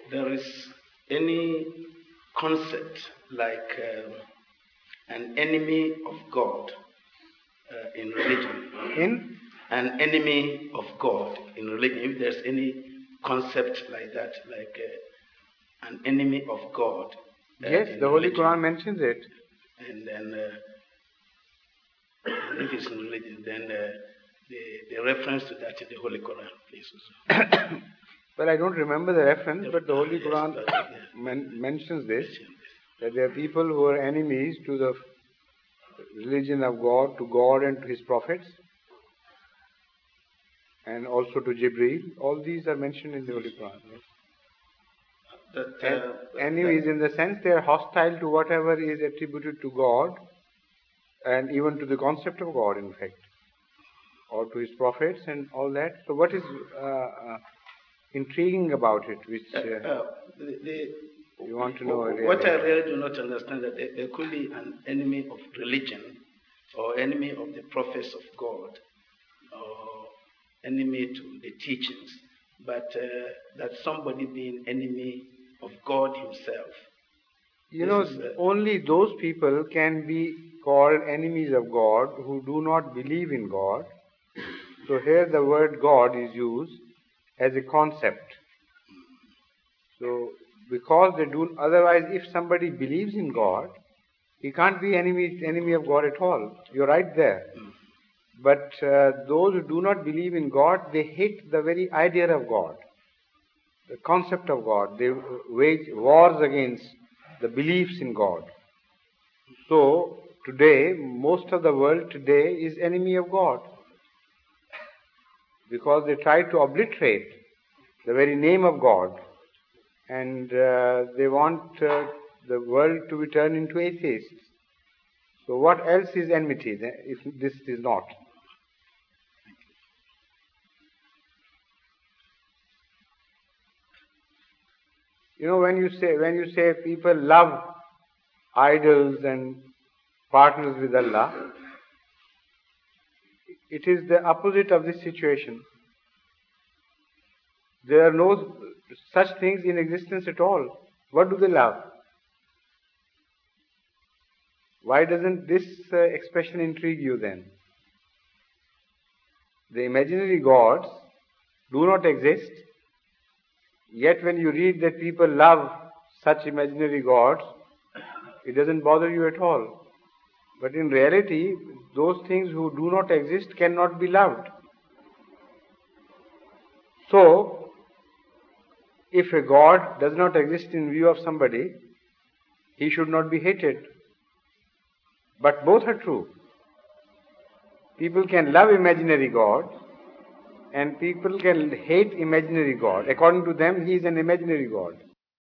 there is any concept like an enemy of God in religion. In? An enemy of God in religion. If there's any concept like that, like an enemy of God. Yes, the Holy Quran mentions it. And then, if it's in religion, then the reference to that in the Holy Quran, please. Also. Well, I don't remember the reference, but the Holy Quran mentions this, that there are people who are enemies to the religion of God, to God and to His prophets, and also to Jibreel. All these are mentioned in the Holy Quran. Yes? Enemies in the sense they are hostile to whatever is attributed to God, and even to the concept of God, in fact, or to His prophets and all that. So what is intriguing about it, which you want to know? What I really do not understand that there could be an enemy of religion, or enemy of the prophets of God, or enemy to the teachings, but that somebody being enemy of God Himself. Only those people can be called enemies of God who do not believe in God. So here the word God is used as a concept. So because they do, otherwise if somebody believes in God, he can't be enemy of God at all. You're right there. But those who do not believe in God, they hate the very idea of God, the concept of God. They wage wars against the beliefs in God. So today, most of the world today is enemy of God, because they try to obliterate the very name of God, and they want the world to be turned into atheists. So what else is enmity if this is not? When you say people love idols and partners with Allah, it is the opposite of this situation. There are no such things in existence at all. What do they love? Why doesn't this expression intrigue you then? The imaginary gods do not exist, yet when you read that people love such imaginary gods, it doesn't bother you at all. But in reality, those things who do not exist cannot be loved. So, if a god does not exist in view of somebody, he should not be hated. But both are true. People can love imaginary gods, and people can hate imaginary God. According to them, he is an imaginary God.